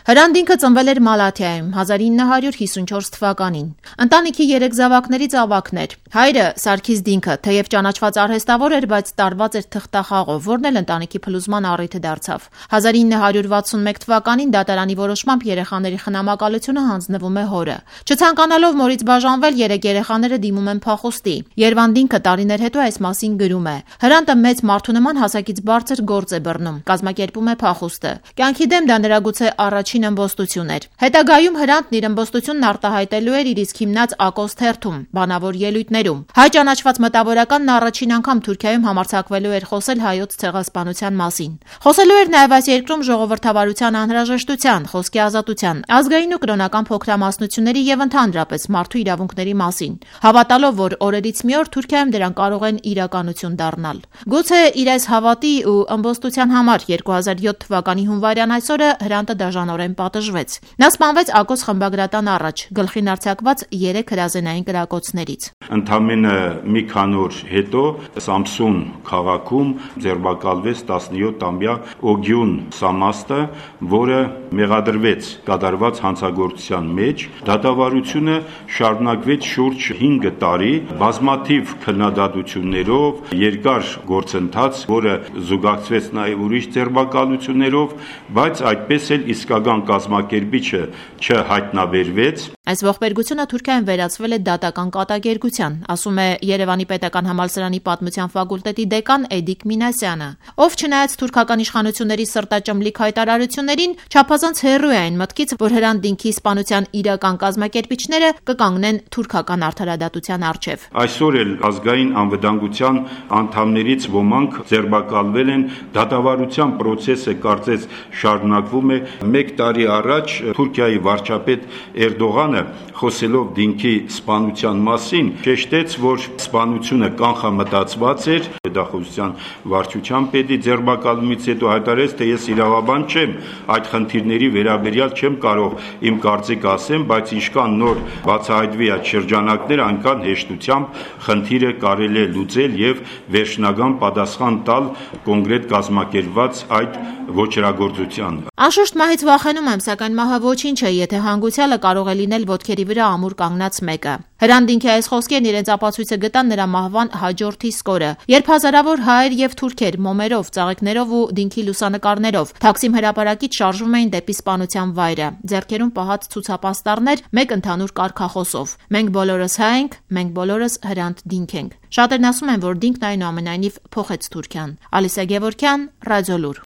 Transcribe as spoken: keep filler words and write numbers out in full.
Հրանտ Դինքը ծնվել էր Մալաթիայում հազար ինը հարյուր հիսունչորս թվականին։ Ընտանիքի երեք զավակներից ավագն էր։ Հայրը Սարգիս Դինքը, թեև ճանաչված արհեստավոր էր, բայց տարված էր թղթախաղով, որն էլ ընտանիքի փլուզման առիթը դարձավ։ հազար ինը հարյուր վաթսունմեկ թվականին դատարանի որոշմամբ երեխաների խնամակալությունը հանձնվում է հորը։ Չցանկանալով մորից բաժանվել, երեք երեխաները դիմում են փախուստի։ Երվանդ Դինքը տարիներ հետո այս մասին գրում է. Հրանտը մեծ մարդու նման հասակից բարձր գործ է բռնում, կազմակերպում է փախուստը։ Կյանքի դեմ դա նրա գուցե առաջին ըմբոստություն էր։ Հետագայում Հրանտն իր ըմբոստությունն արտահայտելու էր իր իսկ հիմնած Ակոս թերթում, բանավոր ելույթներում։ Հայ ճանաչված մտավորականն առաջին անգամ Թուրքիայում համարձակվելու էր խոսել հայոց ցեղասպանության մասին։ Խոսելու էր նաև այս երկրում ժողովրդավարության անհրաժեշտության, խոսքի ազատության, ազգային ու կրոնական փոքրամասնությունների եւ ընդհանրապես մարդու իրավունքների մասին, հավատալով, որ օրերից մի օր Թուրքիայում դրանք կարող են իրականություն դառնալ։ Գուցե իր այս հավատի ու ըմբոստության համար երկու հազար յոթ թվականի հունվարյան այսօրը Հրանտը դաժանորեն պատժվեց։ Նա սպանվեց Ակոս խմբագրատան առաջ, գլխին արձակված երեք հրազենային կրակոցներից։ Ընդամենը մի քանի օր հետո Սամսուն քաղաքում ձերբակալվեց տասնյոթ-ամյա Օգյուն Սամաստը, որը մեղադրվեց կատարված հանցագործության մեջ։ Դատավարությունը շարունակվեց շուրջ հինգ տարի, բազմաթիվ քննադատություններով, երկար գործընթաց, որը զուգակցվեց նաև ուրիշ ձերբակալություններով, բայց այդպես էլ իսկական կազմակերպիչը չհայտնաբերվեց։ Այս ողբերգությունը Թուրքիայում վերածվել է դատական կատակերգության, ասում է Երևանի պետական համալսարանի պատմության ֆակուլտետի դեկան Էդիկ Մինասյանը, ով չնայած թուրքական իշխանությունների սրտաճմլիկ հայտարարություններին, չափազանց հեռու է այն մտքից, որ Հրանտ Դինքի սպանության իրական կազմակերպիչները կկանգնեն թուրքական արդարադատության առջև։ Այսօր էլ ազգային անվտանգության անդամներից ոմանք ձերբակալվել են, դատավարության process-ը կարծես շարունակվում է։ Մեկ տարի առաջ Թուրքիայի վարչապետ Էրդողանը խոսելով Դինքի սպանության մասին, շեշտեց, որ սպանությունը կանխամտածված էր։ Պետախոսության վարչության պետի ձերբակալումից հետո հայտարարեց, թե ես իրավաբան չեմ, այդ խնդիրների վերաբերյալ չեմ կարող իմ կարծիք ասեմ, բայց ինչքան նոր բացահայտվի այդ շրջանակներ, այնքան հեշտությամբ խնդիրը կարելի է լուծել եւ վերջնական պատասխան տալ կոնկրետ կազմակերպված այդ ոչրագործության։ Անշուշտ մահից վախենում եմ, սակայն մահը ոչինչ է, եթե հանգուցյալը կարող է լինել ոտքերի վրա ամուր կանգնած մեկը։ Հրանտ Դինքի այս խոսքերն իրենց ապացույցը գտան նրա մահվան հաջորդ իսկ օրը, երբ հազարավոր հայեր եւ թուրքեր մոմերով, ծաղիկներով ու Դինքի լուսանկարներով Թաքսիմ հրապարակից շարժվում էին դեպի սպանության վայրը, ձեռքերում պահած ցուցապաստառներ մեկ ընդհանուր կարգախոսով. Մենք բոլորս հայ ենք, մենք բոլորս Հրանտ Դինք ենք։ Շատերն ասում են, որ Դինքն այնուամենայնիվ փոխեց Թուրքիան։ Ալիսա Գևորգյան, Ռադիոլուր։